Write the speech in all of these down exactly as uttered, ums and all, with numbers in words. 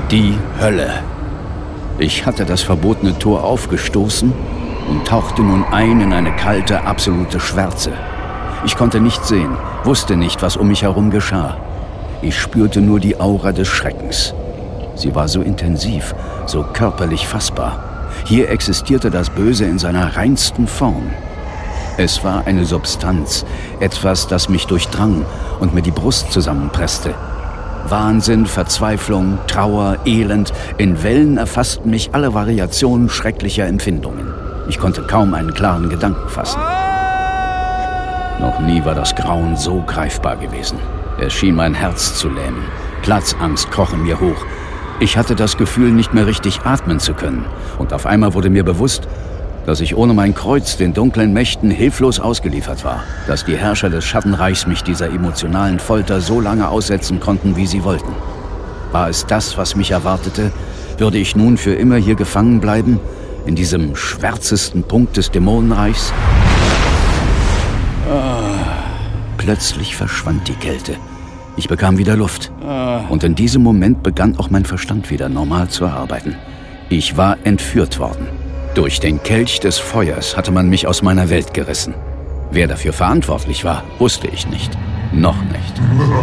Die Hölle. Ich hatte das verbotene Tor aufgestoßen und tauchte nun ein in eine kalte, absolute Schwärze. Ich konnte nichts sehen, wusste nicht, was um mich herum geschah. Ich spürte nur die Aura des Schreckens. Sie war so intensiv, so körperlich fassbar. Hier existierte das Böse in seiner reinsten Form. Es war eine Substanz, etwas, das mich durchdrang und mir die Brust zusammenpresste. Wahnsinn, Verzweiflung, Trauer, Elend, in Wellen erfassten mich alle Variationen schrecklicher Empfindungen. Ich konnte kaum einen klaren Gedanken fassen. Noch nie war das Grauen so greifbar gewesen. Es schien mein Herz zu lähmen. Platzangst kroch in mir hoch. Ich hatte das Gefühl, nicht mehr richtig atmen zu können. Und auf einmal wurde mir bewusst, dass ich ohne mein Kreuz den dunklen Mächten hilflos ausgeliefert war. Dass die Herrscher des Schattenreichs mich dieser emotionalen Folter so lange aussetzen konnten, wie sie wollten. War es das, was mich erwartete? Würde ich nun für immer hier gefangen bleiben? In diesem schwärzesten Punkt des Dämonenreichs? Plötzlich verschwand die Kälte. Ich bekam wieder Luft. Und in diesem Moment begann auch mein Verstand wieder normal zu arbeiten. Ich war entführt worden. Durch den Kelch des Feuers hatte man mich aus meiner Welt gerissen. Wer dafür verantwortlich war, wusste ich nicht. Noch nicht.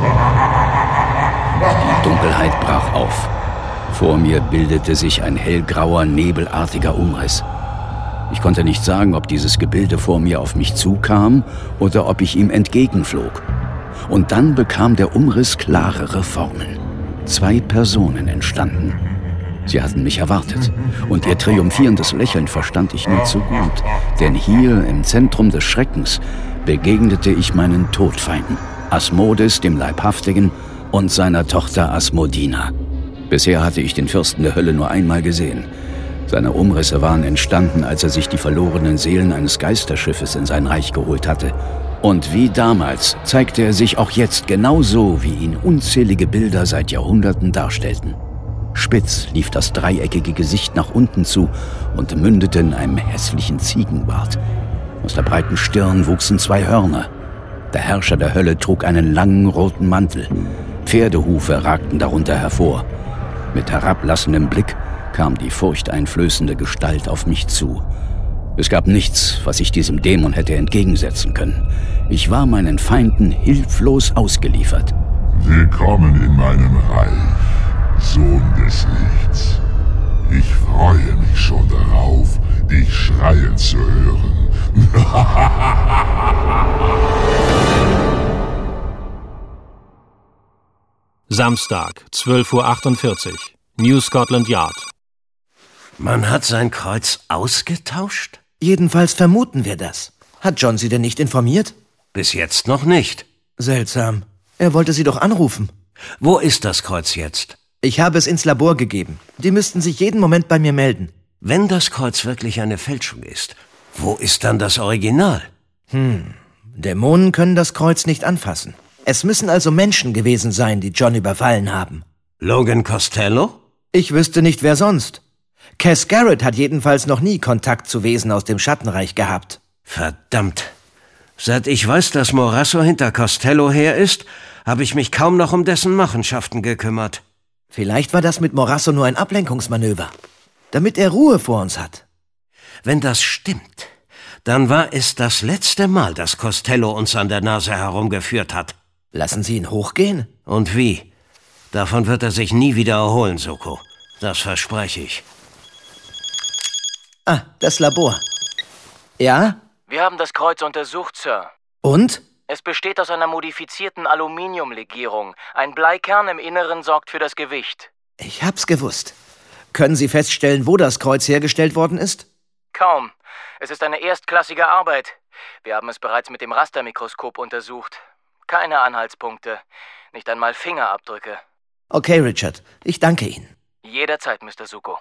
Die Dunkelheit brach auf. Vor mir bildete sich ein hellgrauer, nebelartiger Umriss. Ich konnte nicht sagen, ob dieses Gebilde vor mir auf mich zukam oder ob ich ihm entgegenflog. Und dann bekam der Umriss klarere Formen. Zwei Personen entstanden. Sie hatten mich erwartet, und ihr triumphierendes Lächeln verstand ich nur zu gut, denn hier im Zentrum des Schreckens begegnete ich meinen Todfeinden, Asmodes, dem Leibhaftigen, und seiner Tochter Asmodina. Bisher hatte ich den Fürsten der Hölle nur einmal gesehen. Seine Umrisse waren entstanden, als er sich die verlorenen Seelen eines Geisterschiffes in sein Reich geholt hatte. Und wie damals zeigte er sich auch jetzt genauso, wie ihn unzählige Bilder seit Jahrhunderten darstellten. Spitz lief das dreieckige Gesicht nach unten zu und mündete in einem hässlichen Ziegenbart. Aus der breiten Stirn wuchsen zwei Hörner. Der Herrscher der Hölle trug einen langen roten Mantel. Pferdehufe ragten darunter hervor. Mit herablassendem Blick kam die furchteinflößende Gestalt auf mich zu. Es gab nichts, was ich diesem Dämon hätte entgegensetzen können. Ich war meinen Feinden hilflos ausgeliefert. Willkommen in meinem Reich, Sohn des Lichts. Ich freue mich schon darauf, dich schreien zu hören. Samstag, zwölf Uhr achtundvierzig. New Scotland Yard. Man hat sein Kreuz ausgetauscht? Jedenfalls vermuten wir das. Hat John Sie denn nicht informiert? Bis jetzt noch nicht. Seltsam. Er wollte Sie doch anrufen. Wo ist das Kreuz jetzt? Ich habe es ins Labor gegeben. Die müssten sich jeden Moment bei mir melden. Wenn das Kreuz wirklich eine Fälschung ist, wo ist dann das Original? Hm, Dämonen können das Kreuz nicht anfassen. Es müssen also Menschen gewesen sein, die John überfallen haben. Logan Costello? Ich wüsste nicht, wer sonst. Cass Garrett hat jedenfalls noch nie Kontakt zu Wesen aus dem Schattenreich gehabt. Verdammt. Seit ich weiß, dass Morasso hinter Costello her ist, habe ich mich kaum noch um dessen Machenschaften gekümmert. Vielleicht war das mit Morasso nur ein Ablenkungsmanöver, damit er Ruhe vor uns hat. Wenn das stimmt, dann war es das letzte Mal, dass Costello uns an der Nase herumgeführt hat. Lassen Sie ihn hochgehen? Und wie? Davon wird er sich nie wieder erholen, Soko. Das verspreche ich. Ah, das Labor. Ja? Wir haben das Kreuz untersucht, Sir. Und? Es besteht aus einer modifizierten Aluminiumlegierung. Ein Bleikern im Inneren sorgt für das Gewicht. Ich hab's gewusst. Können Sie feststellen, wo das Kreuz hergestellt worden ist? Kaum. Es ist eine erstklassige Arbeit. Wir haben es bereits mit dem Rastermikroskop untersucht. Keine Anhaltspunkte. Nicht einmal Fingerabdrücke. Okay, Richard. Ich danke Ihnen. Jederzeit, Mister Suko.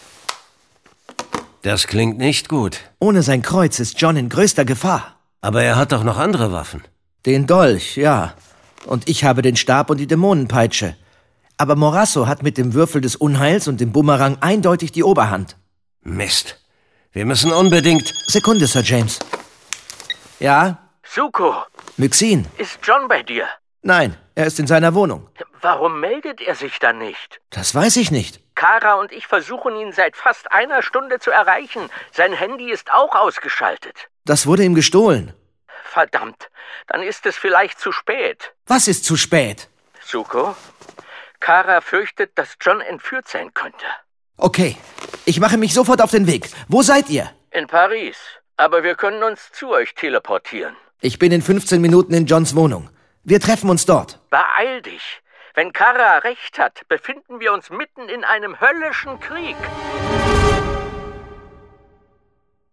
Das klingt nicht gut. Ohne sein Kreuz ist John in größter Gefahr. Aber er hat doch noch andere Waffen. Den Dolch, ja. Und ich habe den Stab und die Dämonenpeitsche. Aber Morasso hat mit dem Würfel des Unheils und dem Bumerang eindeutig die Oberhand. Mist. Wir müssen unbedingt... Sekunde, Sir James. Ja? Suko! Myxin. Ist John bei dir? Nein. Er ist in seiner Wohnung. Warum meldet er sich dann nicht? Das weiß ich nicht. Kara und ich versuchen ihn seit fast einer Stunde zu erreichen. Sein Handy ist auch ausgeschaltet. Das wurde ihm gestohlen. Verdammt, dann ist es vielleicht zu spät. Was ist zu spät? Zuko, Kara fürchtet, dass John entführt sein könnte. Okay, ich mache mich sofort auf den Weg. Wo seid ihr? In Paris. Aber wir können uns zu euch teleportieren. Ich bin in fünfzehn Minuten in Johns Wohnung. Wir treffen uns dort. Beeil dich. Wenn Kara recht hat, befinden wir uns mitten in einem höllischen Krieg.